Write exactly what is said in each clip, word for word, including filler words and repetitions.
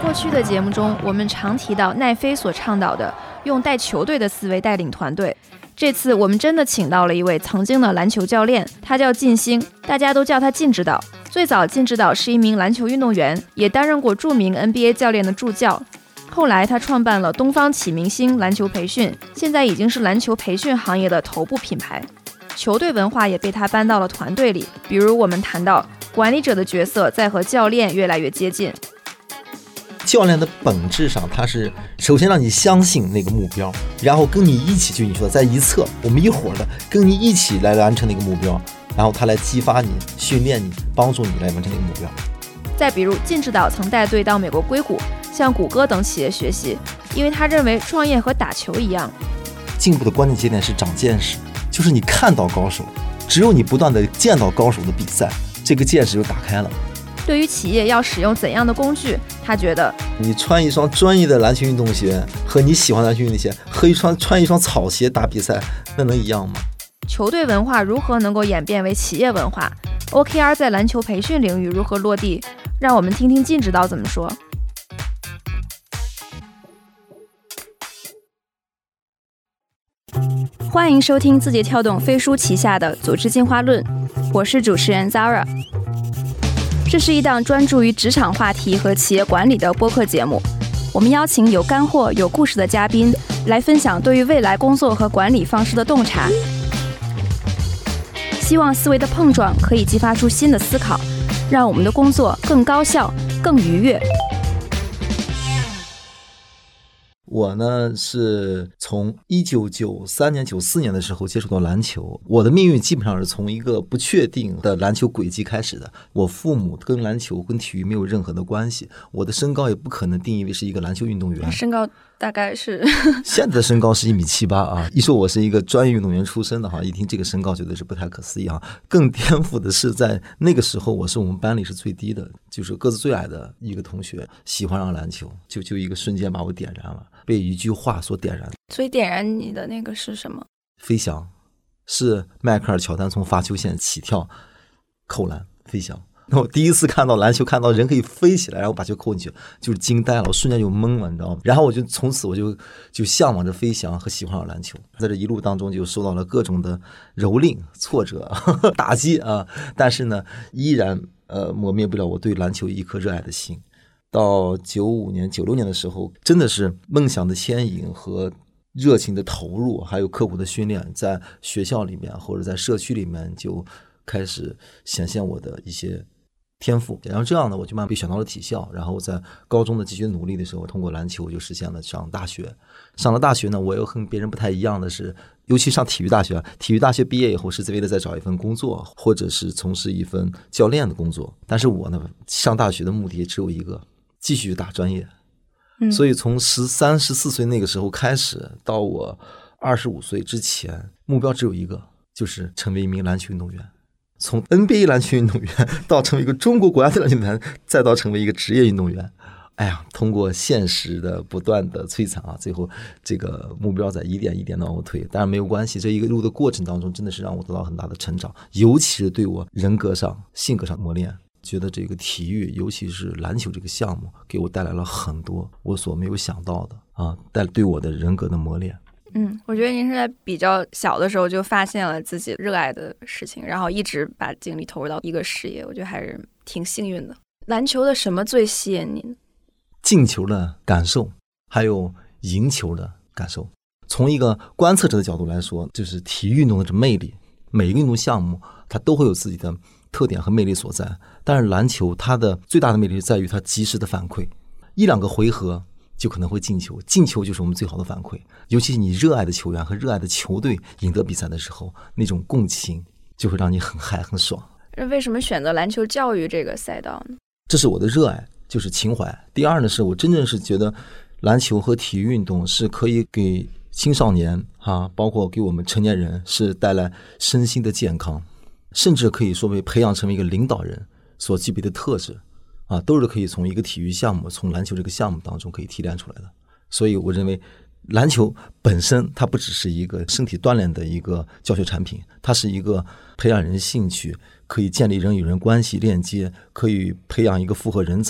过去的节目中，我们常提到奈飞所倡导的用带球队的思维带领团队。这次我们真的请到了一位曾经的篮球教练，他叫靳星，大家都叫他靳指导。最早靳指导是一名篮球运动员，也担任过著名 N B A 教练的助教。后来他创办了东方启明星篮球培训，现在已经是篮球培训行业的头部品牌。球队文化也被他搬到了团队里，比如我们谈到管理者的角色在和教练越来越接近。 教练的本质上，他是首先让你相信那个目标，然后跟你一起，就你说的在一侧，我们一伙的跟你一起来完成那个目标，然后他来激发你、训练你、帮助你来完成那个目标。 再比如靳指导曾带队到美国硅谷，向谷歌等企业学习，因为他认为创业和打球一样， 进步的关键节点是长见识，就是你看到高手，只有你不断的见到高手的比赛，这个见识就打开了。 对于企业要使用怎样的工具，他觉得你穿一双专业的篮球运动鞋和你喜欢的篮球运动鞋和一双穿一双草鞋打比赛，那能一样吗？ 球队文化如何能够演变为企业文化？ O K R 在篮球培训领域如何落地？让我们听听靳指导怎么说。欢迎收听字节跳动飞书旗下的组织进化论，我是主持人 Zara。这是一档专注于职场话题和企业管理的播客节目，我们邀请有干货、有故事的嘉宾来分享对于未来工作和管理方式的洞察，希望思维的碰撞可以激发出新的思考，让我们的工作更高效、更愉悦。 我呢是从一九九三年、九四年的时候接触到篮球，我的命运基本上是从一个不确定的篮球轨迹开始的。我父母跟篮球、跟体育没有任何的关系，我的身高也不可能定义为是一个篮球运动员。 身高大概是现在的身高是一米七八啊！一说我是一个专业运动员出身的哈，一听这个身高觉得是不太可思议啊。更颠覆的是，在那个时候我是我们班里是最低的，就是个子最矮的一个同学，喜欢上篮球，就就一个瞬间把我点燃了。被一句话所点燃。 所以点燃你的那个是什么？ 飞翔，是迈克尔乔丹从罚球线起跳扣篮飞翔。我第一次看到篮球，看到人可以飞起来然后把球扣进去，就是惊呆了，我瞬间就懵了，你知道吗？然后我就从此我就就向往着飞翔和喜欢上篮球。在这一路当中就受到了各种的蹂躏、挫折、呵呵打击啊，但是呢依然呃磨灭不了我对篮球一颗热爱的心。到九五年、九六年的时候，真的是梦想的牵引和热情的投入，还有刻苦的训练，在学校里面或者在社区里面就开始显现我的一些天赋。然后这样呢，我就慢慢被选到了体校。然后在高中的继续努力的时候，通过篮球就实现了上大学。上了大学呢，我又和别人不太一样的是，尤其上体育大学，体育大学毕业以后是为了再找一份工作，或者是从事一份教练的工作。但是我呢，上大学的目的只有一个。继续打专业，所以从十三、十四岁那个时候开始，到我二十五岁之前，目标只有一个，就是成为一名篮球运动员。从 N B A 篮球运动员到成为一个中国国家队篮球运动员，再到成为一个职业运动员。哎呀，通过现实的不断的摧残啊，最后这个目标在一点一点的往后推。当然没有关系，这一个路的过程当中，真的是让我得到很大的成长，尤其是对我人格上、性格上磨练。觉得这个体育，尤其是篮球这个项目，给我带来了很多我所没有想到的啊，带对我的人格的磨练。 嗯，我觉得您是在比较小的时候就发现了自己热爱的事情，然后一直把精力投入到一个事业，我觉得还是挺幸运的。篮球的什么最吸引您？ 进球的感受，还有赢球的感受。从一个观测者的角度来说，就是体育运动的这魅力，每个运动项目它都会有自己的特点和魅力所在，但是篮球它的最大的魅力在于它及时的反馈，一两个回合就可能会进球，进球就是我们最好的反馈。尤其是你热爱的球员和热爱的球队赢得比赛的时候，那种共情就会让你很嗨很爽。 为什么选择篮球教育这个赛道呢？ 这是我的热爱，就是情怀。第二呢，是我真正是觉得篮球和体育运动是可以给青少年啊，包括给我们成年人是带来身心的健康，甚至可以说为培养成为一个领导人所具备的特质啊，都是可以从一个体育项目，从篮球这个项目当中可以提炼出来的。所以我认为篮球本身它不只是一个身体锻炼的一个教学产品，它是一个培养人兴趣，可以建立人与人关系链接，可以培养一个复合人才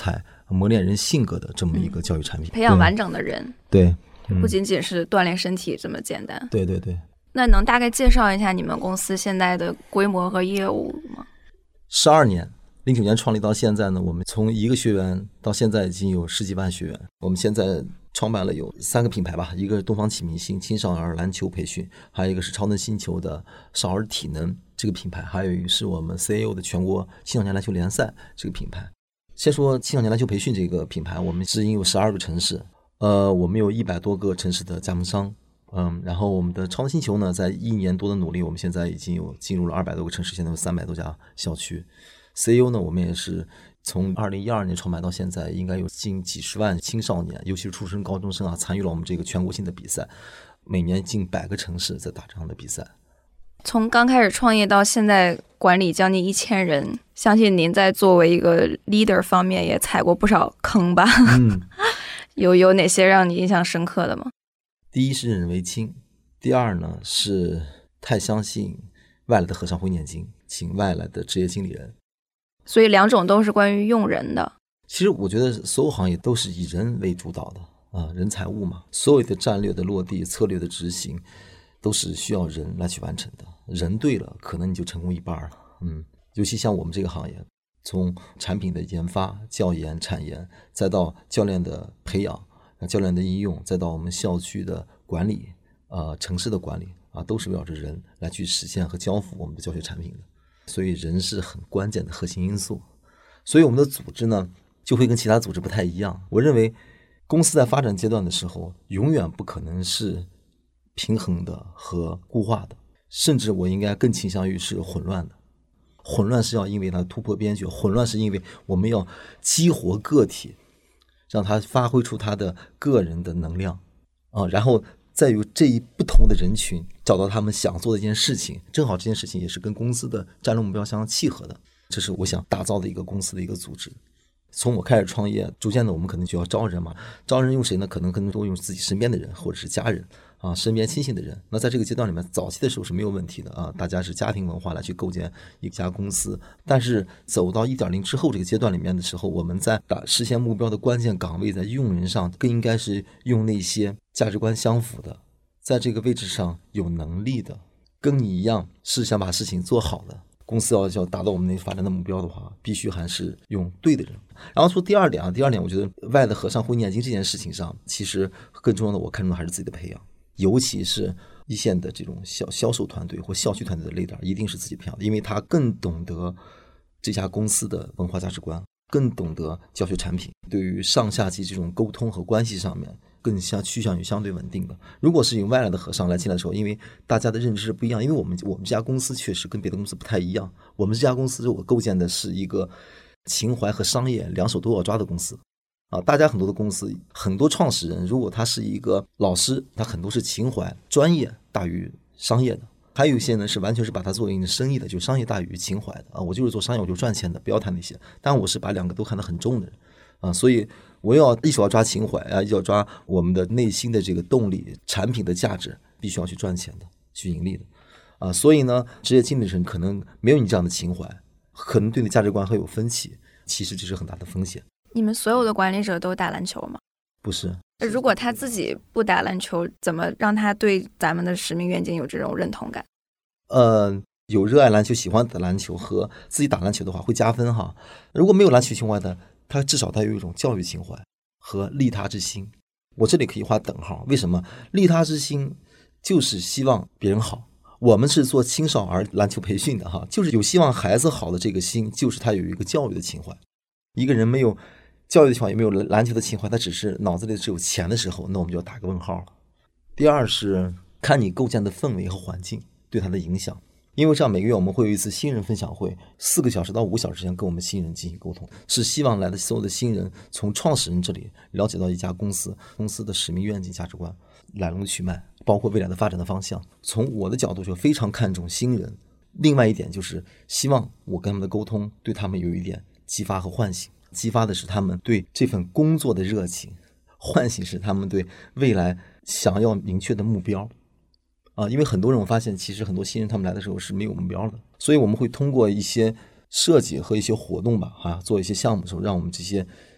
磨练人性格的这么一个教育产品， 嗯、培养完整的人。 对， 不仅仅是锻炼身体这么简单。 对对对。 那能大概介绍一下你们公司现在的规模和业务吗？ 十二年，零九年创立到现在呢，我们从一个学员到现在已经有十几万学员。我们现在创办了有三个品牌吧，一个是东方启明星青少儿篮球培训，还有一个是超能星球的少儿体能这个品牌，还有一个是我们 C A O 的全国青少年篮球联赛这个品牌。先说青少年篮球培训这个品牌，我们是因有十二个城市，呃，我们有一百多个城市的加盟商。嗯，然后我们的超能星球呢，在一年多的努力，我们现在已经有进入了二百多个城市，现在有三百多家校区。C A O 呢，我们也是从二零一二年创办到现在，应该有近几十万青少年，尤其是初生高中生啊，参与了我们这个全国性的比赛，每年近百个城市在打这样的比赛。 从刚开始创业到现在管理将近一千人，相信您在作为一个 leader 方面也踩过不少坑吧？嗯，有有哪些让你印象深刻的吗？ 第一是任人唯亲，第二呢是太相信外来的和尚会念经，请外来的职业经理人。 所以两种都是关于用人的。 其实我觉得所有行业都是以人为主导的啊，人财物嘛，所有的战略的落地、策略的执行，都是需要人来去完成的。人对了，可能你就成功一半了。嗯，尤其像我们这个行业，从产品的研发、教研、产研，再到教练的培养。教练的应用，再到我们校区的管理，呃，城市的管理啊，都是围绕着人来去实现和交付我们的教学产品的。所以人是很关键的核心因素。所以我们的组织呢，就会跟其他组织不太一样。我认为，公司在发展阶段的时候，永远不可能是平衡的和固化的，甚至我应该更倾向于是混乱的。混乱是要因为它突破边界，混乱是因为我们要激活个体。让他发挥出他的个人的能量啊，然后再有这一不同的人群找到他们想做的一件事情，正好这件事情也是跟公司的战略目标相契合的，这是我想打造的一个公司的一个组织。从我开始创业，逐渐的我们可能就要招人嘛，招人用谁呢？可能更多用自己身边的人或者是家人啊，身边亲信的人。那在这个阶段里面，早期的时候是没有问题的啊，大家是家庭文化来去构建一家公司。但是走到 一点零 之后这个阶段里面的时候，我们在打实现目标的关键岗位，在用人上更应该是用那些价值观相符的，在这个位置上有能力的，跟你一样是想把事情做好的。公司要要达到我们那发展的目标的话，必须还是用对的人。然后说第二点啊，第二点我觉得外的和尚会念经这件事情上，其实更重要的我看重的还是自己的培养，尤其是一线的这种销销售团队或校区团队的 leader， 一定是自己培养的，因为他更懂得这家公司的文化价值观，更懂得教学产品，对于上下级这种沟通和关系上面更相趋向于相对稳定的。如果是用外来的和尚来进来的时候，因为大家的认知是不一样，因为我们我们这家公司确实跟别的公司不太一样，我们这家公司我构建的是一个情怀和商业两手都要抓的公司啊。大家很多的公司，很多创始人如果他是一个老师，他很多是情怀专业大于商业的，还有一些呢是完全是把它作为一个生意的，就是商业大于情怀的啊。我就是做商业我就赚钱的，不要谈那些，但我是把两个都看得很重的人啊，所以我要一手要抓情怀啊，要抓我们的内心的这个动力，产品的价值必须要去赚钱的，去盈利的啊。所以呢，职业经理人可能没有你这样的情怀，可能对你的价值观会有分歧，其实这是很大的风险。 你们所有的管理者都打篮球吗？ 不是。 如果他自己不打篮球，怎么让他对咱们的使命愿景有这种认同感？ 呃，有热爱篮球、喜欢打篮球和自己打篮球的话会加分哈。如果没有篮球情怀的，他至少他有一种教育情怀和利他之心，我这里可以画等号。为什么？利他之心就是希望别人好。我们是做青少儿篮球培训的哈，就是有希望孩子好的这个心，就是他有一个教育的情怀。一个人没有教育的情怀，也没有篮球的情怀，他只是脑子里只有钱的时候，那我们就要打个问号了。第二是看你构建的氛围和环境对他的影响。因为这样每个月我们会有一次新人分享会，四个小时到五小时间跟我们新人进行沟通，是希望来的所有的新人从创始人这里了解到一家公司公司的使命愿景价值观来龙去脉，包括未来的发展的方向。从我的角度就非常看重新人。另外一点就是希望我跟他们的沟通对他们有一点激发和唤醒，激发的是他们对这份工作的热情，唤醒是他们对未来想要明确的目标啊，因为很多人我发现其实很多新人他们来的时候是没有目标的，所以我们会通过一些设计和一些活动吧，哈、啊，做一些项目的时候，让我们这些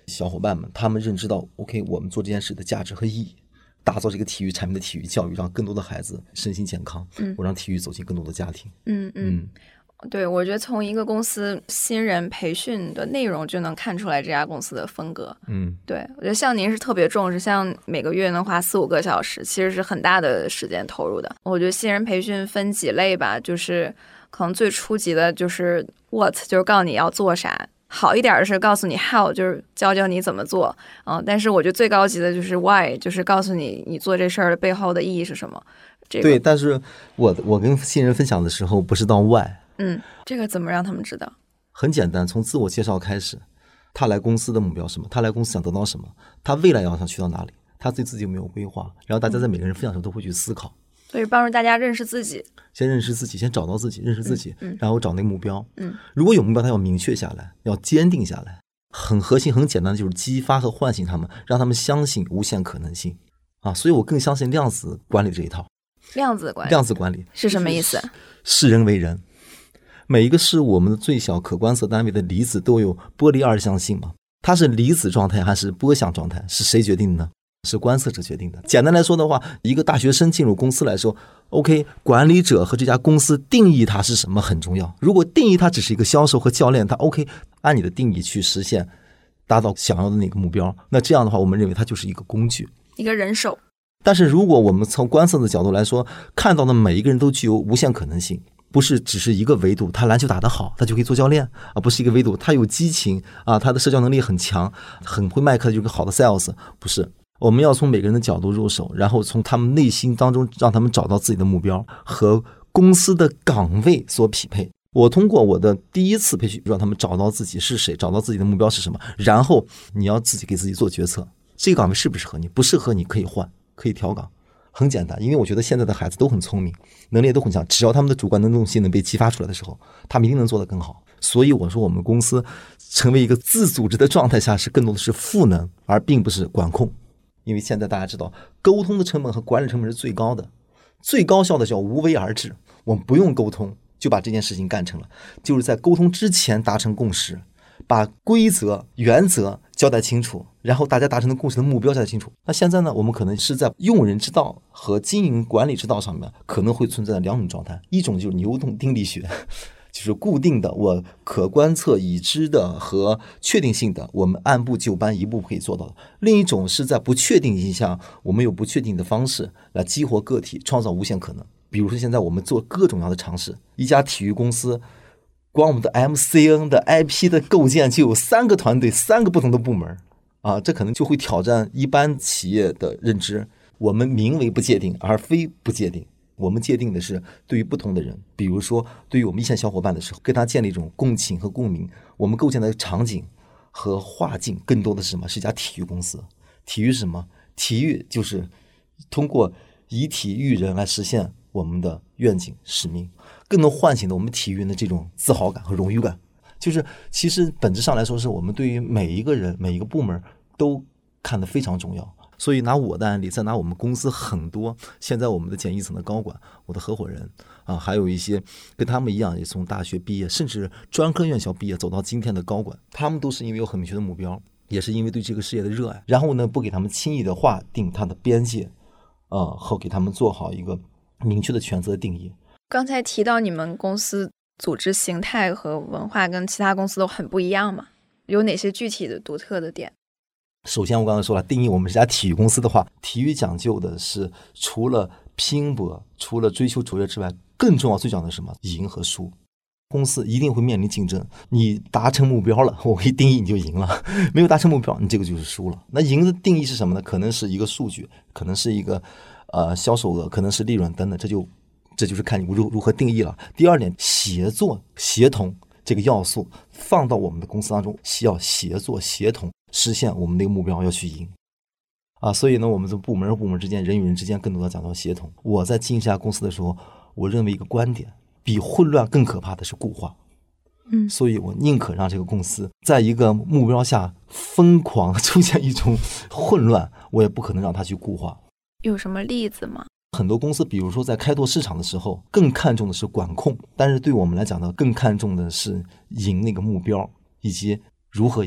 小伙伴们，他们认知到 OK 我们做这件事的价值和意义，打造这个体育产品的体育教育，让更多的孩子身心健康，嗯，我让体育走进更多的家庭。 嗯嗯，对，我觉得从一个公司新人培训的内容就能看出来这家公司的风格。嗯，对，我觉得像您是特别重视，像每个月能花四五个小时，其实是很大的时间投入的。我觉得新人培训分几类吧，就是可能最初级的就是 what， 就是告诉你要做啥。好一点的是告诉你 how， 就是教教你怎么做，嗯，但是我觉得最高级的就是 why， 就是告诉你你做这事儿的背后的意义是什么。这个、 对，但是我我跟新人分享的时候不是到 why， 嗯，这个怎么让他们知道？ 很简单，从自我介绍开始，他来公司的目标是什么？他来公司想得到什么？他未来要想去到哪里？他对自己有没有规划？然后大家在每个人分享的时候都会去思考。 所以帮助大家认识自己， 先认识自己，先找到自己，认识自己， 嗯嗯、 然后找那个目标。 嗯， 如果有目标，他要明确下来，要坚定下来。很核心、很简单的就是激发和唤醒他们，让他们相信无限可能性啊！所以我更相信量子管理这一套。 量子管理， 量子管理是什么意思？ 视人为人，每一个事物，我们的最小可观测单位的离子都有波粒二象性嘛？它是离子状态还是波象状态？是谁决定的呢？是观测者决定的。简单来说的话，一个大学生进入公司来说 OK， 管理者和这家公司定义它是什么很重要。如果定义它只是一个销售和教练，他 OK 按你的定义去实现达到想要的那个目标，那这样的话我们认为它就是一个工具， 一个人手。 但是如果我们从观测的角度来说，看到的每一个人都具有无限可能性，不是只是一个维度，他篮球打得好他就可以做教练，而不是一个维度他有激情啊，他的社交能力很强，很会卖课，就是个好的 sales， 不是。我们要从每个人的角度入手，然后从他们内心当中让他们找到自己的目标和公司的岗位所匹配。我通过我的第一次培训让他们找到自己是谁，找到自己的目标是什么，然后你要自己给自己做决策，这个岗位适不适合你，不适合你可以换，可以调岗，很简单。因为我觉得现在的孩子都很聪明，能力也都很强，只要他们的主观能动性能被激发出来的时候，他们一定能做得更好。所以我说我们公司成为一个自组织的状态下，是更多的是赋能，而并不是管控。因为现在大家知道沟通的成本和管理成本是最高的，最高效的叫无为而治，我们不用沟通就把这件事情干成了，就是在沟通之前达成共识，把规则原则交代清楚，然后大家达成的共识的目标交代清楚。那现在呢，我们可能是在用人之道和经营管理之道上面可能会存在两种状态，一种就是牛顿定力学，就是固定的我可观测已知的和确定性的，我们按部就班一步可以做到的。另一种是在不确定性下，我们有不确定的方式来激活个体，创造无限可能。比如说现在我们做各种各样的尝试，一家体育公司光我们的 M C N 的 I P 的构建就有三个团队，三个不同的部门啊，这可能就会挑战一般企业的认知。我们名为不界定而非不界定，我们界定的是对于不同的人，比如说对于我们一线小伙伴的时候，跟他建立一种共情和共鸣。我们构建的场景和画境更多的是什么？是一家体育公司。体育是什么？体育就是通过以体育人来实现我们的愿景使命，更能唤醒的我们体育人的这种自豪感和荣誉感。就是其实本质上来说，是我们对于每一个人每一个部门都看得非常重要。所以拿我的案例，再拿我们公司很多现在我们的简易层的高管，我的合伙人啊，还有一些跟他们一样也从大学毕业甚至专科院校毕业走到今天的高管，他们都是因为有很明确的目标，也是因为对这个事业的热爱，然后呢不给他们轻易的划定他的边界啊，和给他们做好一个明确的权责定义。 刚才提到你们公司组织形态和文化跟其他公司都很不一样嘛，有哪些具体的独特的点？ 首先我刚才说了，定义我们是家体育公司的话，体育讲究的是除了拼搏除了追求卓越之外，更重要最重要的是什么？赢和输。公司一定会面临竞争，你达成目标了，我可以定义你就赢了，没有达成目标你这个就是输了。那赢的定义是什么呢？可能是一个数据，可能是一个呃销售额，可能是利润等等，这就这就是看你如如何定义了。第二点，协作协同这个要素放到我们的公司当中，需要协作协同实现我们的一个目标，要去赢啊。所以呢，我们的部门和部门之间，人与人之间更多的讲到协同。我在经营这家公司的时候，我认为一个观点，比混乱更可怕的是固化。嗯，所以我宁可让这个公司在一个目标下疯狂出现一种混乱，我也不可能让它去固化。 有什么例子吗？ 很多公司比如说在开拓市场的时候更看重的是管控，但是对我们来讲呢，更看重的是赢那个目标以及如何赢。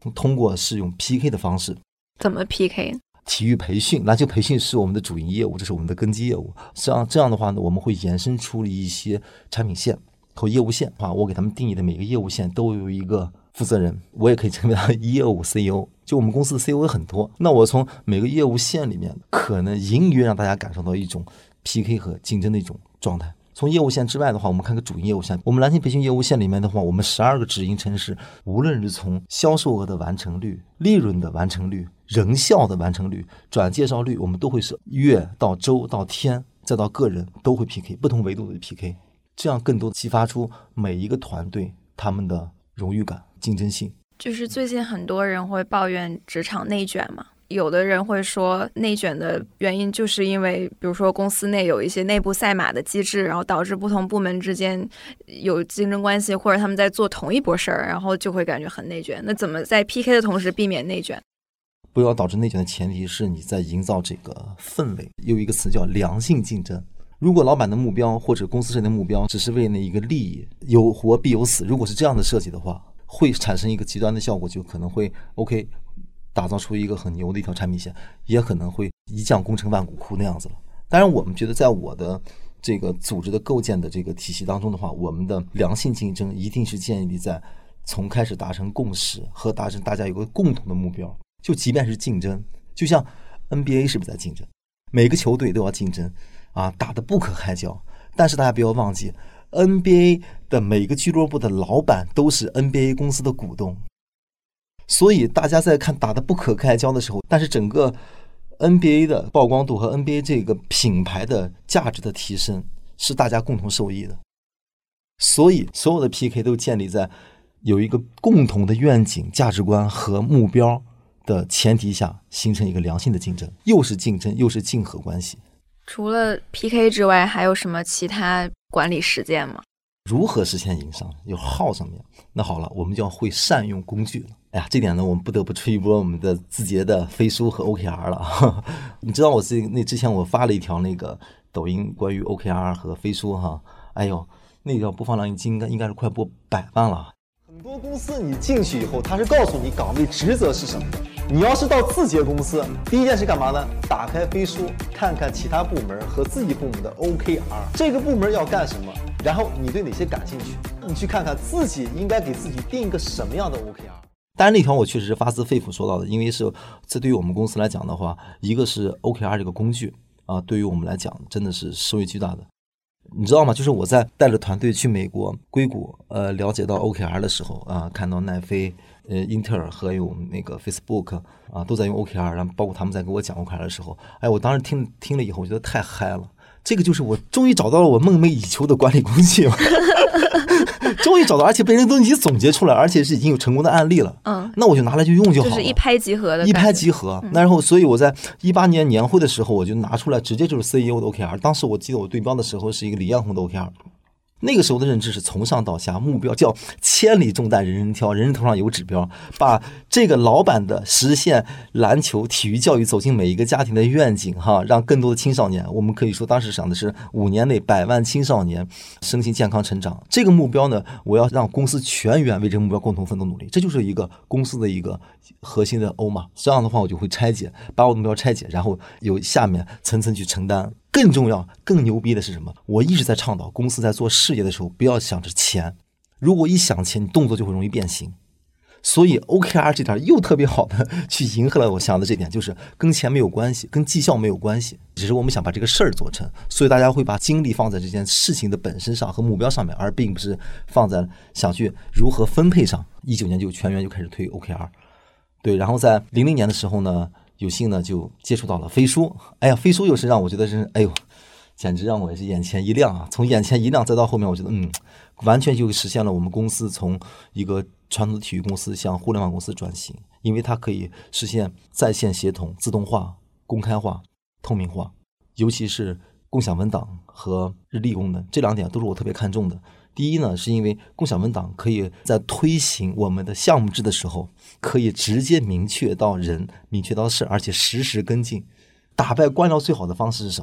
通过是用 P K 的方式。 怎么 P K？ 体育培训，篮球培训是我们的主营业务，这是我们的根基业务。这样这样的话呢，我们会延伸出一些产品线和业务线啊。我给他们定义的每个业务线都有一个负责人，我也可以称为他业务 C E O。就我们公司的 C E O 很多，那我从每个业务线里面，可能隐约让大家感受到一种 P K 和竞争的一种状态。从业务线之外的话，我们看个主营业务线。我们蓝星培训业务线里面的话，我们十二个直营城市，无论是从销售额的完成率、利润的完成率、人效的完成率、转介绍率，我们都会是月到周到天再到个人都会 P K， 不同维度的 P K， 这样更多激发出每一个团队他们的荣誉感、竞争性。 就是最近很多人会抱怨职场内卷嘛。有的人会说内卷的原因就是因为比如说公司内有一些内部赛马的机制，然后导致不同部门之间有竞争关系，或者他们在做同一波事儿，然后就会感觉很内卷。那怎么在 P K 的同时避免内卷？ 不要导致内卷的前提是你在营造这个氛围。有一个词叫良性竞争。如果老板的目标或者公司设定的目标只是为了一个利益，有活必有死，如果是这样的设计的话，会产生一个极端的效果，就可能会 OK打造出一个很牛的一条产品线，也可能会一将功成万骨枯那样子了。当然我们觉得在我的这个组织的构建的这个体系当中的话，我们的良性竞争一定是建立在从开始达成共识和达成大家有个共同的目标。就即便是竞争，就像 N B A 是不是在竞争，每个球队都要竞争啊，打得不可开交。但是大家不要忘记 N B A 的每个俱乐部的老板都是 N B A 公司的股东，所以大家在看打得不可开交的时候，但是整个 N B A 的曝光度和 N B A 这个品牌的价值的提升是大家共同受益的。所以所有的 P K 都建立在有一个共同的愿景、价值观和目标的前提下，形成一个良性的竞争，又是竞争又是竞合关系。 除了 P K 之外，还有什么其他管理实践吗？ 如何实现营商？有号上面，那好了，我们就要会善用工具了。哎呀，这点呢，我们不得不吹一波我们的字节的飞书和 O K R 了。你知道我这那之前我发了一条那个抖音关于 O K R 和飞书哈，哎呦，那条播放量应该应该是快播百万了。 很多公司你进去以后，他是告诉你岗位职责是什么。你要是到字节公司，第一件事干嘛呢？打开飞书，看看其他部门和自己部门的 O K R， 这个部门要干什么，然后你对哪些感兴趣，你去看看自己应该给自己定一个什么样的 O K R。 当然那条我确实是发自肺腑说到的，因为是这对于我们公司来讲的话，一个是 O K R 这个工具啊，对于我们来讲真的是收益巨大的。你知道吗？就是我在带着团队去美国硅谷，呃，了解到 O K R 的时候啊，看到奈飞、呃，英特尔和有那个 Facebook 啊，都在用 O K R， 然后包括他们在给我讲 O K R 的时候，哎，我当时听听了以后，我觉得太嗨了。这个就是我终于找到了我梦寐以求的管理工具了，终于找到，而且被人都已经总结出来，而且是已经有成功的案例了。 嗯， 那我就拿来就用就好了， 就是一拍即合的， 一拍即合。嗯、然后，所以我在一八年年会的时候，我就拿出来，直接就是 C E O 的 O K R。当时我记得我对标的时候是一个李彦宏的 O K R。那个时候的认知是从上到下，目标叫千里重担人人挑，人人头上有指标，把这个老板的实现篮球体育教育走进每一个家庭的愿景哈，让更多的青少年，我们可以说当时想的是五年内百万青少年身心健康成长。这个目标呢，我要让公司全员为这个目标共同奋斗努力，这就是一个公司的一个核心的 O 嘛。这样的话我就会拆解，把我的目标拆解，然后由下面层层去承担。更重要更牛逼的是什么？我一直在倡导公司在做事业的时候不要想着钱，如果一想钱，你动作就会容易变形。所以 O K R 这点又特别好的去迎合了我想的这点，就是跟钱没有关系，跟绩效没有关系，只是我们想把这个事儿做成，所以大家会把精力放在这件事情的本身上和目标上面，而并不是放在想去如何分配上。一九年就全员就开始推 O K R， 对，然后在零零年的时候呢，有幸呢就接触到了飞书。哎呀，飞书又是让我觉得是哎呦，简直让我也是眼前一亮啊！从眼前一亮再到后面，我觉得嗯，完全就实现了我们公司从一个传统的体育公司向互联网公司转型，因为它可以实现在线协同、自动化、公开化、透明化，尤其是共享文档和日历功能，这两点都是我特别看重的。第一呢，是因为共享文档可以在推行我们的项目制的时候，可以直接明确到人，明确到事，而且实时跟进。打败官僚最好的方式是什么？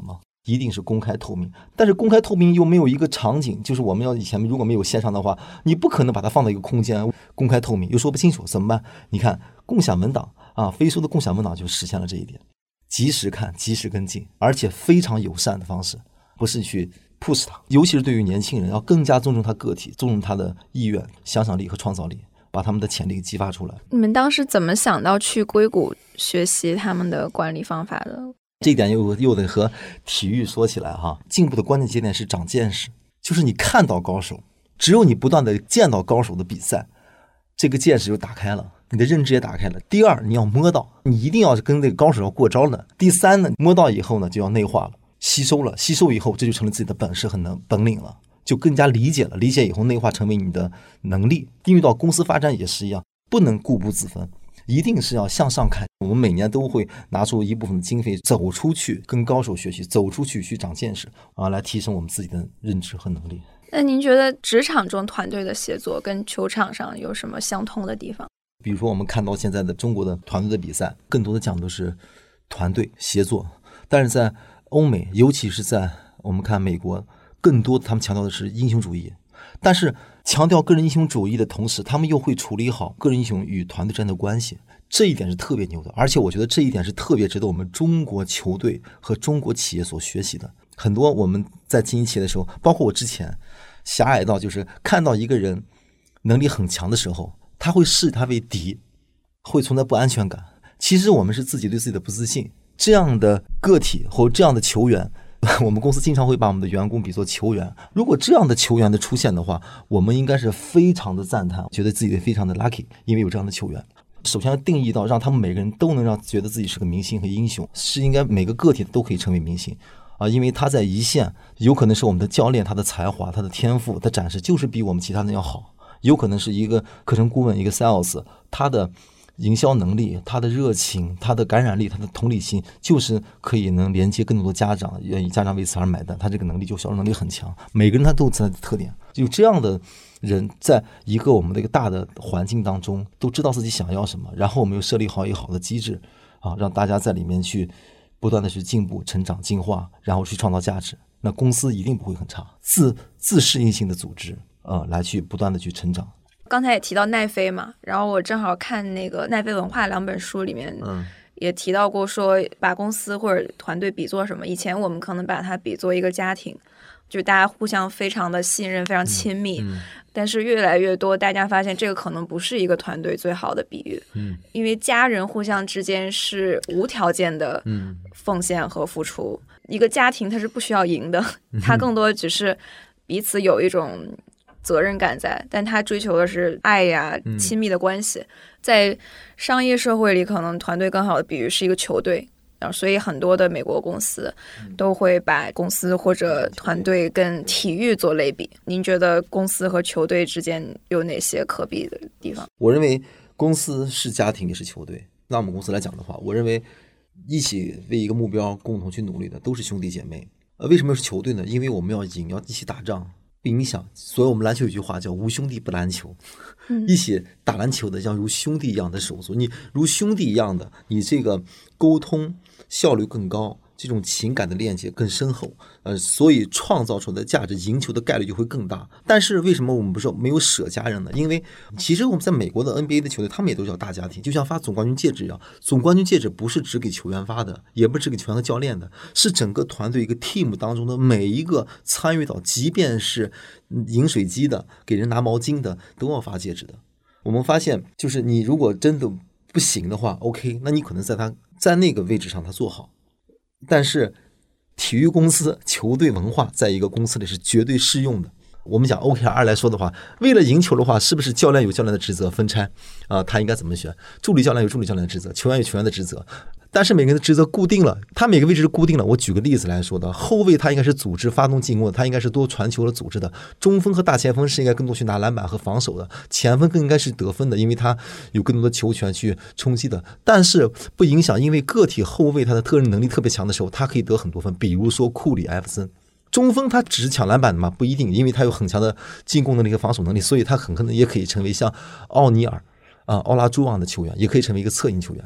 一定是公开透明，但是公开透明又没有一个场景，就是我们要以前如果没有线上的话，你不可能把它放到一个空间公开透明，又说不清楚怎么办？你看共享文档啊，飞书的共享文档就实现了这一点，及时看，及时跟进，而且非常友善的方式，不是去 push 它，尤其是对于年轻人，要更加尊重他个体，尊重他的意愿、想象力和创造力，把他们的潜力激发出来。 你们当时怎么想到去硅谷学习他们的管理方法的？ 这一点又又得和体育说起来哈，进步的关键节点是长见识，就是你看到高手，只有你不断的见到高手的比赛，这个见识就打开了，你的认知也打开了。第二，你要摸到，你一定要跟那个高手要过招呢。第三呢，摸到以后呢，就要内化了，吸收了，吸收以后，这就成了自己的本事和能本领了，就更加理解了，理解以后内化成为你的能力。应用到公司发展也是一样，不能固步自封。一定是要向上看，我们每年都会拿出一部分的经费走出去跟高手学习，走出去去长见识啊，来提升我们自己的认知和能力。 那您觉得职场中团队的协作跟球场上有什么相通的地方？ 比如说我们看到现在的中国的团队的比赛，更多的讲的是团队协作，但是在欧美，尤其是在我们看美国，更多他们强调的是英雄主义，但是强调个人英雄主义的同时，他们又会处理好个人英雄与团队之间的关系，这一点是特别牛的。而且我觉得这一点是特别值得我们中国球队和中国企业所学习的。很多我们在经营企业的时候，包括我之前狭隘到就是看到一个人能力很强的时候，他会视他为敌，会存在不安全感。其实我们是自己对自己的不自信。这样的个体或这样的球员，我们公司经常会把我们的员工比作球员。如果这样的球员的出现的话，我们应该是非常的赞叹，觉得自己非常的 lucky， 因为有这样的球员。首先要定义到让他们每个人都能让觉得自己是个明星和英雄，是应该每个个体都可以成为明星啊，因为他在一线有可能是我们的教练，他的才华、他的天赋的展示就是比我们其他人要好，有可能是一个课程顾问、一个 sales， 他的营销能力、他的热情、他的感染力、他的同理心，就是可以能连接更多的家长，愿意家长为此而买单。他这个能力就销售能力很强，每个人他都有他的特点。有这样的人，在一个我们的一个大的环境当中，都知道自己想要什么，然后我们又设立好一个好的机制啊，让大家在里面去不断的去进步、成长、进化，然后去创造价值。那公司一定不会很差，自自适应性的组织啊，来去不断的去成长。 刚才也提到奈飞嘛，然后我正好看那个奈飞文化两本书里面，嗯，也提到过说把公司或者团队比作什么。以前我们可能把它比作一个家庭，就大家互相非常的信任，非常亲密。嗯嗯、但是越来越多，大家发现这个可能不是一个团队最好的比喻。嗯，因为家人互相之间是无条件的奉献和付出，嗯、一个家庭它是不需要赢的，它更多只是彼此有一种责任感在，但他追求的是爱呀、亲密的关系。嗯、在商业社会里，可能团队更好的比喻是一个球队，然后所以很多的美国公司都会把公司或者团队跟体育做类比。您觉得公司和球队之间有哪些可比的地方？ 我认为公司是家庭也是球队。那我们公司来讲的话，我认为一起为一个目标共同去努力的都是兄弟姐妹。呃，为什么是球队呢？因为我们要赢，要一起打仗。并想，所以我们篮球有句话叫无兄弟不篮球，嗯、一起打篮球的要如兄弟一样的手足，你如兄弟一样的，你这个沟通效率更高，这种情感的链接更深厚，呃，所以创造出来的价值，赢球的概率就会更大。但是为什么我们不是没有舍家人呢？因为其实我们在美国的 N B A 的球队，他们也都叫大家庭，就像发总冠军戒指一样，总冠军戒指不是只给球员发的，也不是只给球员和教练的，是整个团队一个 team 当中的每一个参与到，即便是饮水机的、给人拿毛巾的，都要发戒指的。我们发现，就是你如果真的不行的话 ，OK， 那你可能在他在那个位置上他做好。但是体育公司球队文化在一个公司里是绝对适用的。我们讲 O K R 来说的话，为了赢球的话，是不是教练有教练的职责分拆啊、呃？他应该怎么选？助理教练有助理教练的职责，球员有球员的职责。但是每个人的职责固定了，他每个位置是固定了。我举个例子来说的，后卫他应该是组织发动进攻的，他应该是多传球的组织的。中锋和大前锋是应该更多去拿篮板和防守的，前锋更应该是得分的，因为他有更多的球权去冲击的。但是不影响，因为个体后卫他的个人能力特别强的时候，他可以得很多分。比如说库里、艾弗森。中锋他只是抢篮板的吗？不一定，因为他有很强的进攻能力和防守能力，所以他很可能也可以成为像奥尼尔啊、奥拉朱旺的球员，也可以成为一个策应球员。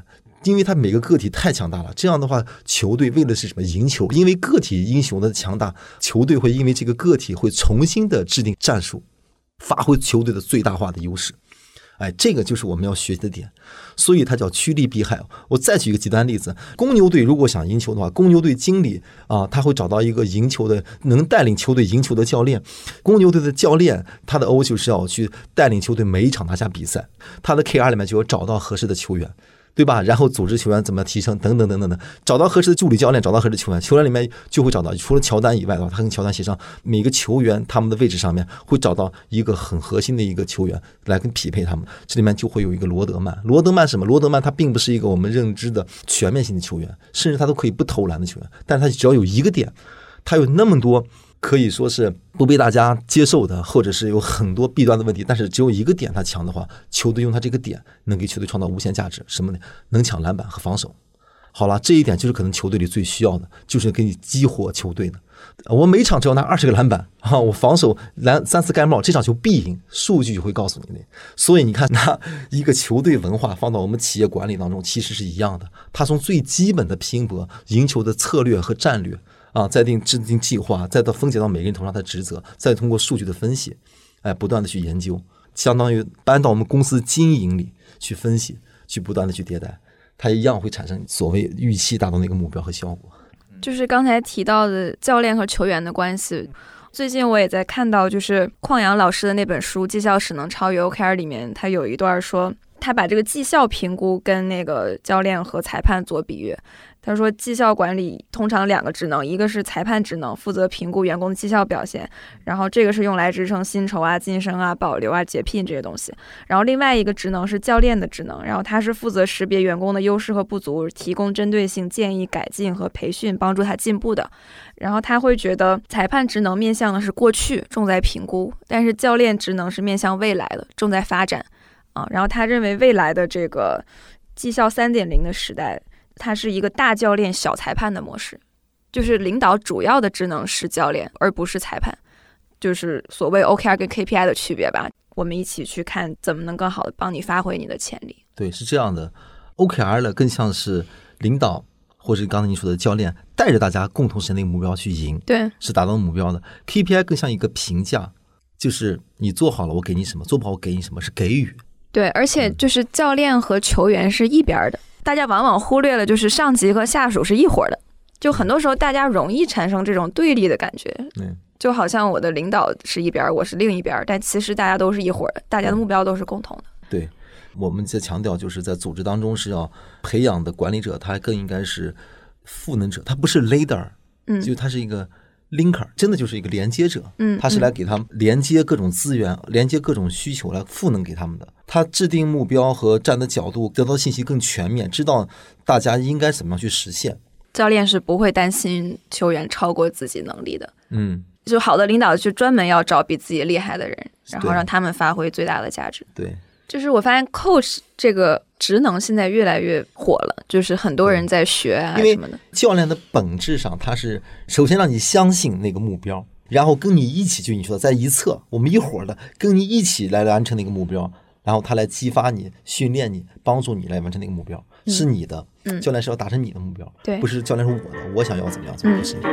因为他每个个体太强大了，这样的话球队为的是什么？赢球。因为个体英雄的强大，球队会因为这个个体会重新的制定战术，发挥球队的最大化的优势。哎，这个就是我们要学习的点，所以它叫趋利避害。我再举一个极端例子，公牛队如果想赢球的话，公牛队经理啊，他会找到一个赢球的能带领球队赢球的教练。公牛队的教练他的欧就是要去带领球队每一场拿下比赛，他的 K R 里面就要找到合适的球员，对吧？然后组织球员怎么提升等等等等等，找到合适的助理教练，找到合适的球员，球员里面就会找到，除了乔丹以外的话，他跟乔丹协商，每个球员他们的位置上面会找到一个很核心的一个球员来跟匹配他们，这里面就会有一个罗德曼。罗德曼什么？罗德曼他并不是一个我们认知的全面性的球员，甚至他都可以不投篮的球员，但是他只要有一个点，他有那么多可以说是不被大家接受的，或者是有很多弊端的问题，但是只有一个点他强的话，球队用他这个点能给球队创造无限价值。什么呢？能抢篮板和防守。好了，这一点就是可能球队里最需要的，就是给你激活球队的。我每场只要拿二十个篮板啊，我防守篮三次盖帽，这场球必赢，数据就会告诉你的。所以你看，拿一个球队文化放到我们企业管理当中，其实是一样的。它从最基本的拼搏、赢球的策略和战略啊，再定制定计划，再到分解到每个人头上的职责，再通过数据的分析，哎，不断的去研究，相当于搬到我们公司经营里去分析，去不断的去迭代，它一样会产生所谓预期达到那个目标和效果。 就是刚才提到的教练和球员的关系，最近我也在看到，就是邝阳老师的那本书《绩效使能超越 O K R》里面，他有一段说，他把这个绩效评估跟那个教练和裁判做比喻。他说，绩效管理通常两个职能，一个是裁判职能，负责评估员工的绩效表现，然后这个是用来支撑薪酬啊、晋升啊、保留啊、解聘这些东西。然后另外一个职能是教练的职能，然后他是负责识别员工的优势和不足，提供针对性建议、改进和培训，帮助他进步的。然后他会觉得裁判职能面向的是过去，重在评估，但是教练职能是面向未来的，重在发展啊。然后他认为未来的这个绩效 三点零 的时代，它是一个大教练小裁判的模式，就是领导主要的职能是教练而不是裁判，就是所谓 O K R 跟 K P I 的区别吧。我们一起去看怎么能更好的帮你发挥你的潜力。 对，是这样的。 O K R 呢更像是领导或是刚才你说的教练带着大家共同实现那个目标去赢， 对， 是达到目标的。 K P I 更像一个评价，就是你做好了我给你什么，做不好我给你什么，是给予。 对，而且就是教练和球员是一边的，大家往往忽略了就是上级和下属是一伙的，就很多时候大家容易产生这种对立的感觉， 嗯， 就好像我的领导是一边，我是另一边，但其实大家都是一伙的，大家的目标都是共同的。 对，我们在强调就是在组织当中是要培养的管理者，他更应该是赋能者，他不是 leader， 嗯，就他是一个linker， 真的就是一个连接者，嗯，他是来给他们连接各种资源，连接各种需求，来赋能给他们的。他制定目标和站的角度，得到信息更全面，知道大家应该怎么样去实现。 教练是不会担心球员超过自己能力的， 嗯， 就好的领导就专门要找比自己厉害的人，然后让他们发挥最大的价值。 对， 就是我发现 coach 这个职能现在越来越火了，就是很多人在学啊什么的。 因为教练的本质上，他是首先让你相信那个目标，然后跟你一起，就你说的在一侧，我们一伙的跟你一起来完成那个目标，然后他来激发你、训练你、帮助你来完成那个目标，嗯、是你的、嗯。教练是要达成你的目标，对，不是教练是我的，我想要怎么样，怎么不是你。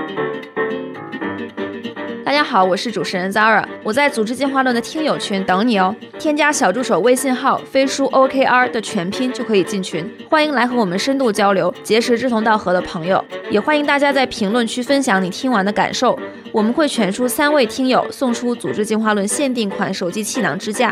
大家好，我是主持人 Zara， 我在组织进化论的听友群等你哦。添加小助手微信号飞书 O K R 的全拼就可以进群，欢迎来和我们深度交流，结识志同道合的朋友。也欢迎大家在评论区分享你听完的感受，我们会选出三位听友送出组织进化论限定款手机气囊支架。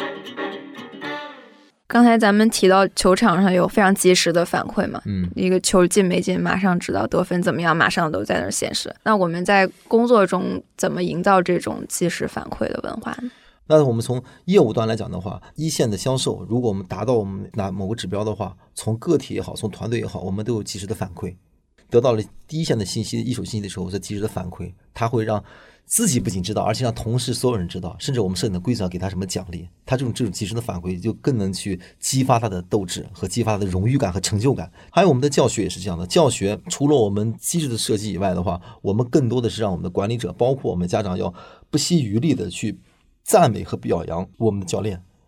刚才咱们提到球场上有非常及时的反馈嘛，嗯，一个球进没进马上知道，得分怎么样马上都在那儿显示。那我们在工作中怎么营造这种及时反馈的文化呢？ 那我们从业务端来讲的话，一线的销售，如果我们达到我们拿某个指标的话，从个体也好，从团队也好，我们都有及时的反馈，得到了第一线的信息、一手信息的时候，在及时的反馈，它会让自己不仅知道，而且让同事所有人知道，甚至我们设定的规则要给他什么奖励，他这种这种及时的反馈就更能去激发他的斗志和激发他的荣誉感和成就感。还有我们的教学也是这样的，教学除了我们机制的设计以外的话，我们更多的是让我们的管理者，包括我们家长要不惜余力的去赞美和表扬我们的教练，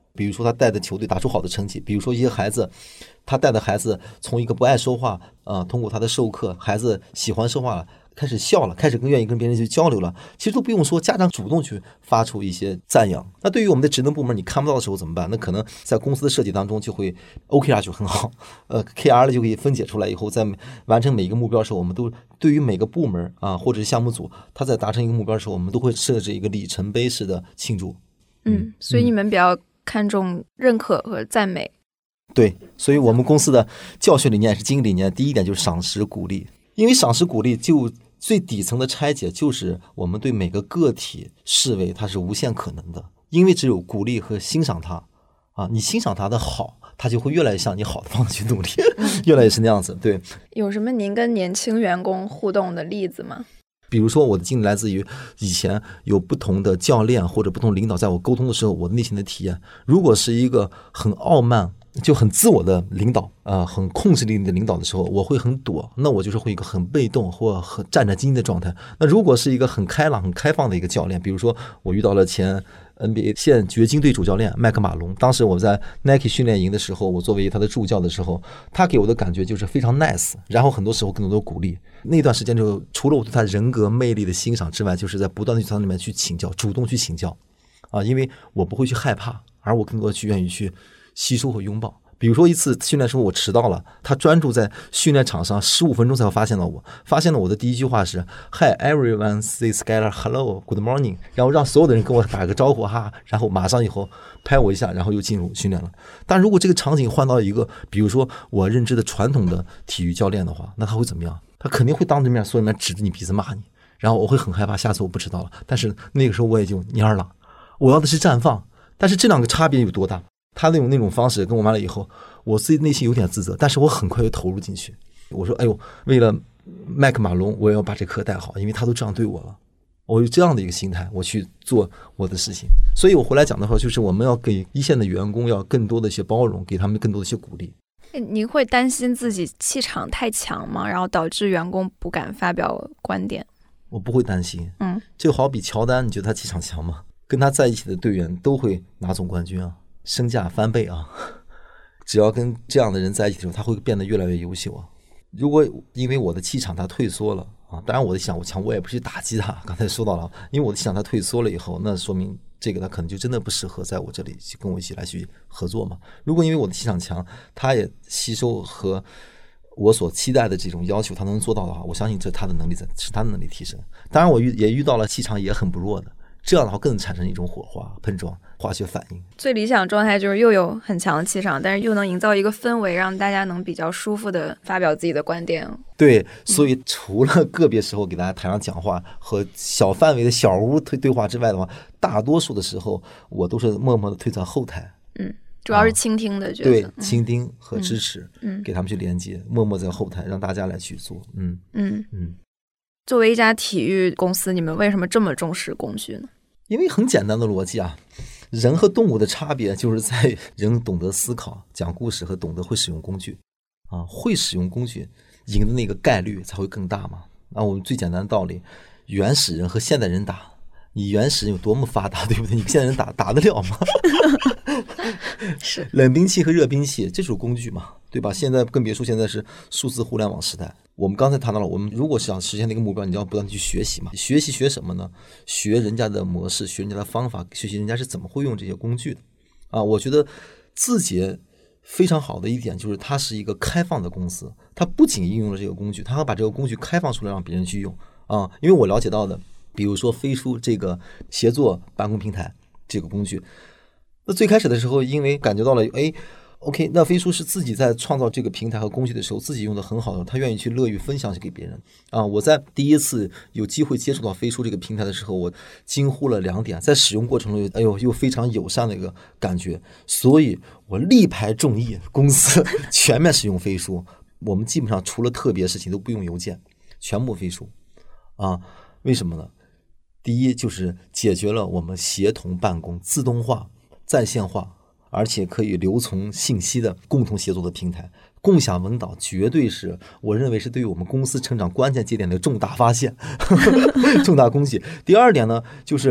比如说他带的球队打出好的成绩，比如说一些孩子，他带的孩子从一个不爱说话啊、呃，通过他的授课，孩子喜欢说话了，开始笑了，开始更愿意跟别人去交流了。其实都不用说，家长主动去发出一些赞扬。那对于我们的职能部门，你看不到的时候怎么办？那可能在公司的设计当中就会 O K R 就很好，呃 K R 就可以分解出来以后，在完成每一个目标的时候，我们都对于每个部门啊或者是项目组，他在达成一个目标的时候，我们都会设置一个里程碑式的庆祝。 嗯，所以你们比较看重认可和赞美。 对，所以我们公司的教学理念是经营理念，第一点就是赏识鼓励，因为赏识鼓励就最底层的拆解就是我们对每个个体视为它是无限可能的，因为只有鼓励和欣赏它啊，你欣赏它的好，它就会越来越向你好的方向去努力，越来越是那样子。对， 有什么您跟年轻员工互动的例子吗？ 比如说我的经历来自于以前有不同的教练或者不同领导在我沟通的时候，我内心的体验，如果是一个很傲慢就很自我的领导啊、呃，很控制力的领导的时候，我会很躲，那我就是会一个很被动或很战战兢兢的状态。那如果是一个很开朗很开放的一个教练，比如说我遇到了前 N B A 现掘金队主教练麦克马龙，当时我在 Nike 训练营的时候，我作为他的助教的时候，他给我的感觉就是非常 nice， 然后很多时候更多的鼓励。那段时间就除了我对他人格魅力的欣赏之外，就是在不断的去他里面去请教，主动去请教啊，因为我不会去害怕，而我更多的去愿意去吸收和拥抱。比如说一次训练时候我迟到了，他专注在训练场上十五分钟才会发现到我，发现了我的第一句话是 Hi everyone, this Skylar, hello, good morning， 然后让所有的人跟我打个招呼哈，然后马上以后拍我一下，然后又进入训练了。但如果这个场景换到一个比如说我认知的传统的体育教练的话，那他会怎么样？他肯定会当着面所有人指着你鼻子骂你，然后我会很害怕，下次我不迟到了。但是那个时候我也就蔫儿了，我要的是绽放。但是这两个差别有多大？他那种那种方式跟我完了以后，我自己内心有点自责，但是我很快又投入进去。我说：“哎呦，为了麦克马龙，我也要把这课带好，因为他都这样对我了。”我有这样的一个心态，我去做我的事情。所以我回来讲的话，就是我们要给一线的员工要更多的一些包容，给他们更多的一些鼓励。 您会担心自己气场太强吗？然后导致员工不敢发表观点？ 我不会担心。 嗯， 就好比乔丹，你觉得他气场强吗？跟他在一起的队员都会拿总冠军啊，身价翻倍啊。只要跟这样的人在一起的时候，他会变得越来越优秀啊。如果因为我的气场他退缩了啊，当然我的想我强我也不去打击他，刚才说到了，因为我的气场他退缩了以后，那说明这个他可能就真的不适合在我这里跟我一起来去合作嘛。如果因为我的气场强，他也吸收和我所期待的这种要求他能做到的话，我相信这他的能力在是他的能力提升。当然我也遇到了气场也很不弱的，这样的话更产生一种火花碰撞化学反应。 最理想状态就是又有很强的气场，但是又能营造一个氛围，让大家能比较舒服的发表自己的观点。 对，所以除了个别时候给大家台上讲话和小范围的小屋对话之外的话，大多数的时候我都是默默的退在后台。 嗯，主要是倾听的角色。 对，倾听和支持， 嗯， 给他们去连接，默默在后台让大家来去做。嗯嗯嗯。 作为一家体育公司，你们为什么这么重视工具呢？ 因为很简单的逻辑啊，人和动物的差别就是在人懂得思考、讲故事和懂得会使用工具啊，会使用工具赢的那个概率才会更大嘛。那我们最简单的道理，原始人和现代人打，你原始人有多么发达，对不对？你现代人打打得了吗？ 是冷兵器和热兵器，这就是工具嘛，对吧？现在更别说现在是数字互联网时代。我们刚才谈到了，我们如果想实现那个目标，你要不断去学习嘛。学习学什么呢？学人家的模式，学人家的方法，学习人家是怎么会用这些工具的啊。我觉得字节非常好的一点就是它是一个开放的公司，它不仅应用了这个工具，它还把这个工具开放出来让别人去用啊。因为我了解到的，比如说飞书这个协作办公平台这个工具，那最开始的时候，因为感觉到了，哎 ，OK， 那飞书是自己在创造这个平台和工具的时候，自己用的很好的，他愿意去乐于分享给别人啊。我在第一次有机会接触到飞书这个平台的时候，我惊呼了两点，在使用过程中，哎呦，又非常友善的一个感觉，所以我力排众议，公司全面使用飞书。我们基本上除了特别事情都不用邮件，全部飞书啊。为什么呢？第一就是解决了我们协同办公、自动化、在线化，而且可以留存信息的共同协作的平台。共享文档绝对是我认为是对于我们公司成长关键节点的重大发现重大工具。第二点呢，就是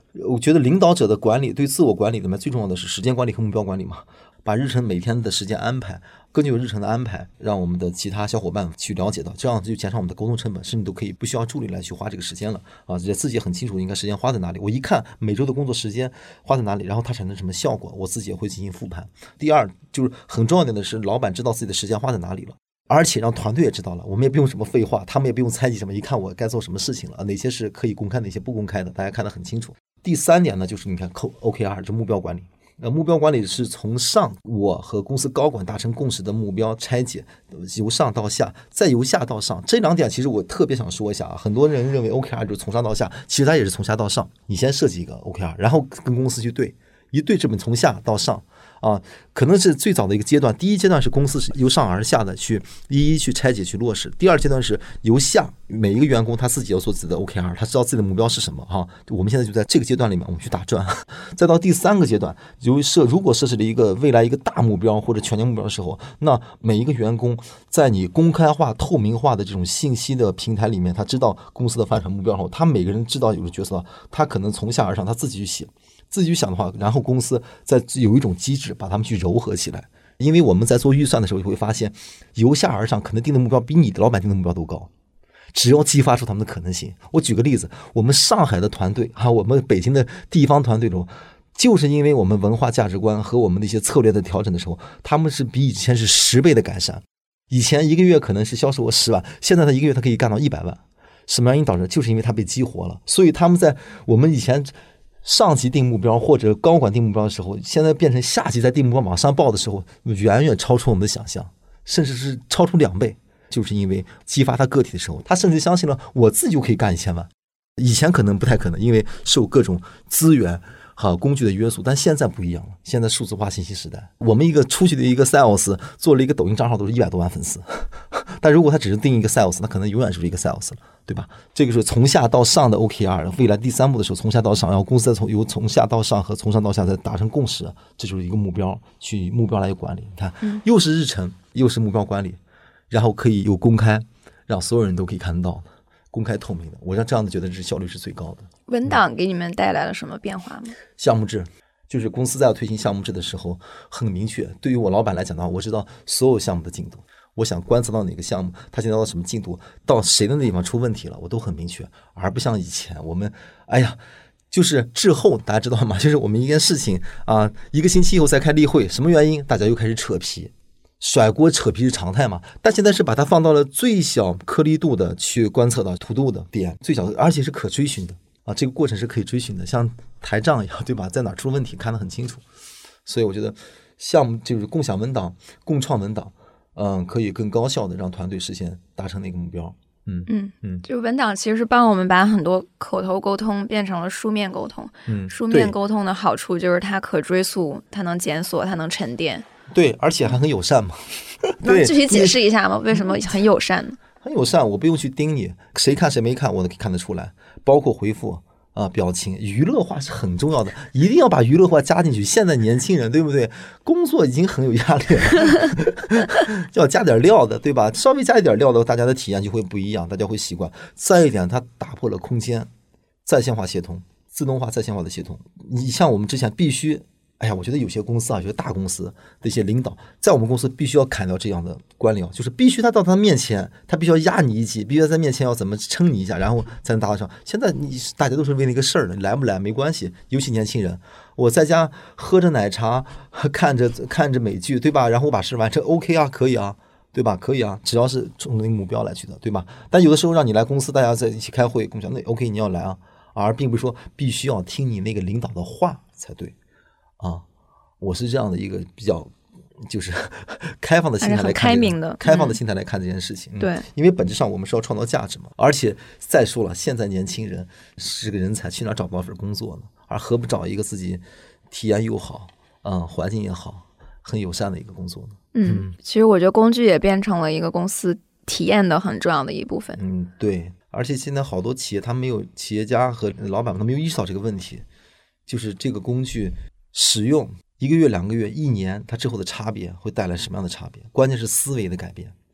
我觉得领导者的管理对自我管理里面最重要的是时间管理和目标管理嘛，把日程每天的时间安排，根据日程的安排，让我们的其他小伙伴去了解到，这样就减少我们的沟通成本，甚至都可以不需要助理来去花这个时间了啊，自己很清楚应该时间花在哪里。我一看每周的工作时间花在哪里，然后它产生什么效果，我自己也会进行复盘。第二，就是很重要的是，老板知道自己的时间花在哪里了。而且让团队也知道了，我们也不用什么废话，他们也不用猜忌什么，一看我该做什么事情了，哪些是可以公开，哪些不公开的，大家看得很清楚。第三点呢，就是你看 O K R 就目标管理。呃，目标管理是从上我和公司高管达成共识的目标拆解，由上到下，再由下到上。这两点其实我特别想说一下啊，很多人认为 O K R 就是从上到下，其实它也是从下到上。你先设计一个 O K R， 然后跟公司去对，一对这本从下到上。啊，可能是最早的一个阶段。第一阶段是公司是由上而下的去一一去拆解去落实。第二阶段是由下每一个员工他自己要做自己的 O K R， 他知道自己的目标是什么哈。我们现在就在这个阶段里面我们去打转。再到第三个阶段，由设如果设置了一个未来一个大目标或者全年目标的时候，那每一个员工在你公开化透明化的这种信息的平台里面，他知道公司的发展目标后，他每个人知道有个角色，他可能从下而上他自己去写。自己去想的话，然后公司再有一种机制把他们去糅合起来。因为我们在做预算的时候，就会发现由下而上可能定的目标比你的老板定的目标都高，只要激发出他们的可能性。我举个例子，我们上海的团队哈，我们北京的地方团队中，就是因为我们文化价值观和我们的一些策略的调整的时候，他们是比以前是十倍的改善。以前一个月可能是销售额十万，现在他一个月他可以干到一百万。什么原因导致？就是因为他被激活了。所以他们在我们以前上级定目标或者高管定目标的时候，现在变成下级在定目标往上报的时候，远远超出我们的想象，甚至是超出两倍。就是因为激发他个体的时候，他甚至相信了我自己就可以干一千万。以前可能不太可能，因为受各种资源和工具的约束，但现在不一样了。现在数字化信息时代，我们一个出去的一个 sales 做了一个抖音账号都是一百多万粉丝，但如果他只是定一个 sales， 那可能永远就是一个 sales 了，对吧？这个是从下到上的 O K R， 未来第三步的时候从下到上，然后公司再从由从下到上和从上到下再达成共识，这就是一个目标，去目标来管理。你看，又是日程，又是目标管理，然后可以有公开，让所有人都可以看得到的，公开透明的。我让这样的觉得是效率是最高的。 文档给你们带来了什么变化吗？ 项目制，就是公司在要推行项目制的时候很明确。对于我老板来讲的话，我知道所有项目的进度，我想观测到哪个项目它现在到什么进度，到谁的那地方出问题了，我都很明确。而不像以前我们哎呀就是滞后，大家知道吗？就是我们一件事情啊，一个星期以后再开例会，什么原因大家又开始扯皮，甩锅扯皮是常态嘛。但现在是把它放到了最小颗粒度的去观测到图度的点，最小的，而且是可追寻的啊，这个过程是可以追寻的，像台账一样，对吧？在哪出问题看得很清楚。所以我觉得项目就是共享文档、共创文档，嗯，可以更高效的让团队实现达成那个目标。嗯嗯嗯，就文档其实是帮我们把很多口头沟通变成了书面沟通。嗯，书面沟通的好处就是它可追溯，它能检索，它能沉淀。 对，而且还很友善嘛。 能具体解释一下吗？为什么很友善呢？ 很友善，我不用去盯你，谁看谁没看，我都可以看得出来。包括回复啊、呃，表情，娱乐化是很重要的，一定要把娱乐化加进去。现在年轻人对不对？工作已经很有压力了，要加点料的，对吧？稍微加一点料的，大家的体验就会不一样，大家会习惯。再一点，它打破了空间在线化协同、自动化在线化的协同。你像我们之前必须。哎呀，我觉得有些公司啊，有些大公司的一些领导，在我们公司必须要砍掉这样的官僚，就是必须他到他面前，他必须要压你一级，必须在面前要怎么撑你一下，然后才能达到上。现在你大家都是为了一个事儿的，你来不来没关系，尤其年轻人，我在家喝着奶茶，看着看着美剧，对吧？然后我把事完成 ，OK 啊，可以啊，对吧？可以啊，只要是冲着那个目标来去的，对吧？但有的时候让你来公司，大家在一起开会，共享那 OK 你要来啊，而并不是说必须要听你那个领导的话才对。啊，我是这样的一个比较，就是开放的心态来看、这个， 开明的、 开放的心态来看这件事情。 嗯、对， 因为本质上我们是要创造价值嘛。而且再说了，现在年轻人是个人才，去哪找不到份工作呢？而何不找一个自己体验又好，嗯，环境也好，很友善的一个工作呢？ 嗯，嗯其实我觉得工具也变成了一个公司体验的很重要的一部分。 嗯，对。而且现在好多企业，他没有企业家和老板，他没有意识到这个问题，就是这个工具。使用一个月、两个月、一年，它之后的差别会带来什么样的差别？关键是思维的改变。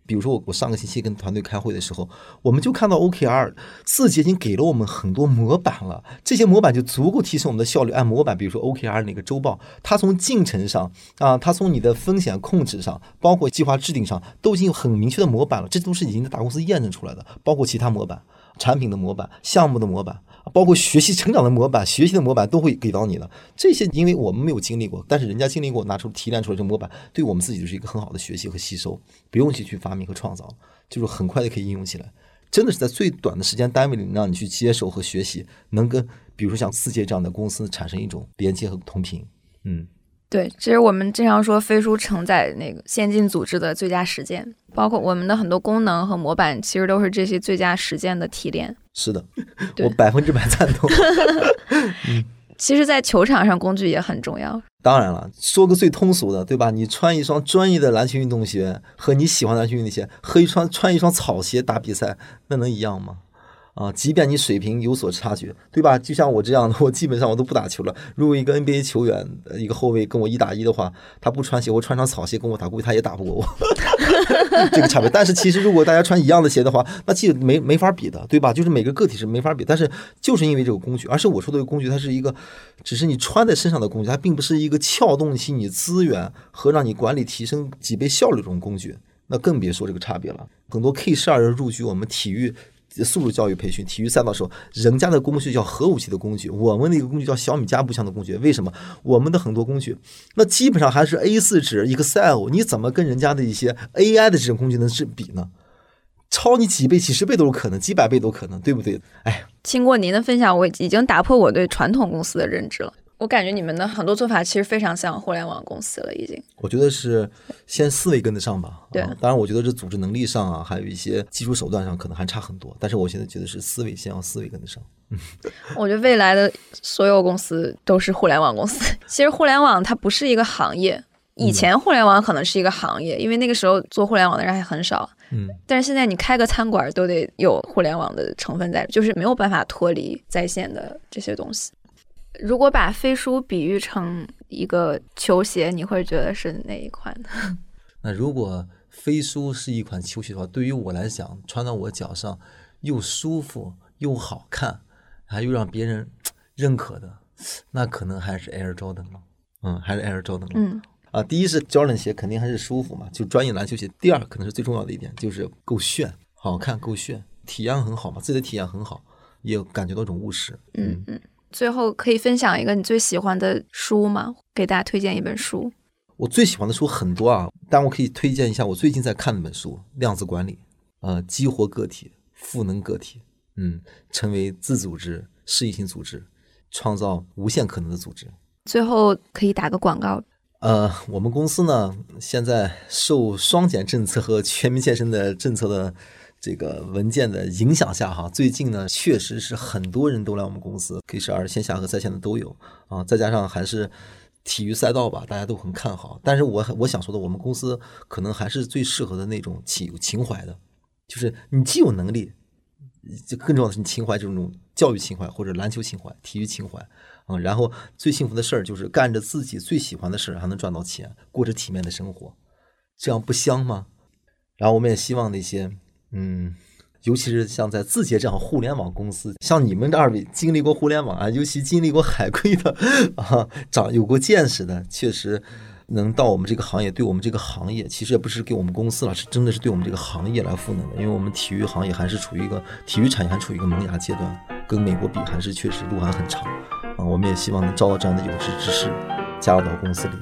比如说我我上个星期跟团队开会的时候，我们就看到 O K R 字节已经给了我们很多模板了，这些模板就足够提升我们的效率。按模板，比如说 O K R 那个周报，它从进程上啊，它从你的风险控制上，包括计划制定上，都已经有很明确的模板了，这都是已经在大公司验证出来的，包括其他模板。产品的模板、项目的模板，包括学习成长的模板、学习的模板都会给到你的。这些因为我们没有经历过，但是人家经历过，拿出提炼出来这模板，对我们自己就是一个很好的学习和吸收，不用去去发明和创造，就是很快的可以应用起来。真的是在最短的时间单位里让你去接受和学习，能跟比如说像字节这样的公司产生一种连接和同频。嗯。 对，其实我们经常说飞书承载那个先进组织的最佳实践，包括我们的很多功能和模板其实都是这些最佳实践的提炼。 是的，我百分之百赞同。 嗯，其实在球场上工具也很重要。 当然了，说个最通俗的，对吧？你穿一双专业的篮球运动鞋和你喜欢的篮球运动鞋和一双穿一双草鞋打比赛，那能一样吗？啊，即便你水平有所差距，对吧？就像我这样的，我基本上我都不打球了。如果一个 N B A 球员，一个后卫跟我一打一的话，他不穿鞋，我穿上草鞋跟我打，估计他也打不过我。这个差别。但是其实如果大家穿一样的鞋的话，那其实没没法比的，对吧？就是每个个体是没法比。但是就是因为这个工具，而且我说的这个工具，它是一个只是你穿在身上的工具，它并不是一个撬动起你资源和让你管理提升几倍效率这种工具。那更别说这个差别了。很多 K 十二 人入局我们体育素质教育培训体育赛道的时候，人家的工具叫核武器的工具，我们的一个工具叫小米加步枪的工具。为什么？我们的很多工具那基本上还是 A 四 纸 Excel， 你怎么跟人家的一些 A I 的这种工具能比呢？超你几倍几十倍都有可能，几百倍都可能，对不对？哎， 经过您的分享，我已经打破我对传统公司的认知了。我感觉你们的很多做法其实非常像互联网公司了，已经。我觉得是先思维跟得上吧。 对、 啊，当然我觉得这组织能力上啊，还有一些技术手段上可能还差很多。但是我现在觉得是思维先要思维跟得上。嗯， 我觉得未来的所有公司都是互联网公司。其实互联网它不是一个行业，以前互联网可能是一个行业，因为那个时候做互联网的人还很少。嗯，但是现在你开个餐馆都得有互联网的成分在，就是没有办法脱离在线的这些东西。如果把飞书比喻成一个球鞋，你会觉得是哪一款呢？ 那如果飞书是一款球鞋的话，对于我来讲，穿到我脚上又舒服又好看，还又让别人认可的，那可能还是 Air Jordan 了。嗯，还是 Air Jordan 了。 嗯， 啊，第一是 Jordan 鞋肯定还是舒服嘛，就专业篮球鞋。第二可能是最重要的一点，就是够炫，好看，够炫，体验很好嘛，自己的体验很好，也感觉到一种务实。 嗯嗯。最后可以分享一个你最喜欢的书吗？给大家推荐一本书。 我最喜欢的书很多啊，但我可以推荐一下我最近在看的本书《量子管理》。呃，激活个体，赋能个体，嗯，成为自组织、适应性组织，创造无限可能的组织。 最后可以打个广告。 呃，我们公司呢，现在受双减政策和全民健身的政策的这个文件的影响下哈，最近呢确实是很多人都来我们公司 K 十二 线下和在线的都有啊，再加上还是体育赛道吧，大家都很看好。但是我我想说的，我们公司可能还是最适合的那种情情怀的，就是你既有能力，就更重要的是你情怀，这种教育情怀或者篮球情怀、体育情怀啊、嗯。然后最幸福的事儿就是干着自己最喜欢的事儿，还能赚到钱，过着体面的生活，这样不香吗？然后我们也希望那些。嗯，尤其是像在字节这样互联网公司，像你们这二位经历过互联网啊，尤其经历过海归的啊，长有过见识的，确实能到我们这个行业，对我们这个行业，其实也不是给我们公司了，是真的是对我们这个行业来赋能的。因为我们体育行业还是处于一个体育产业还处于一个萌芽阶段，跟美国比还是确实路还很长啊。我们也希望能招到这样的有志之士加入到公司里。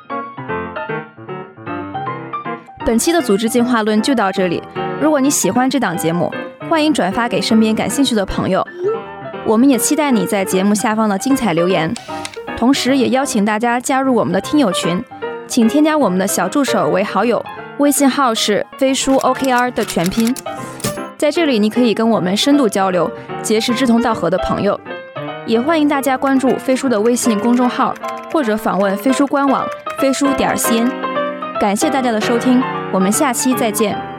本期的组织进化论就到这里。如果你喜欢这档节目，欢迎转发给身边感兴趣的朋友。我们也期待你在节目下方的精彩留言，同时也邀请大家加入我们的听友群，请添加我们的小助手为好友，微信号是飞书 O K R 的全拼。在这里你可以跟我们深度交流，结识志同道合的朋友。也欢迎大家关注飞书的微信公众号，或者访问飞书官网飞书点 C N。感谢大家的收听，我们下期再见。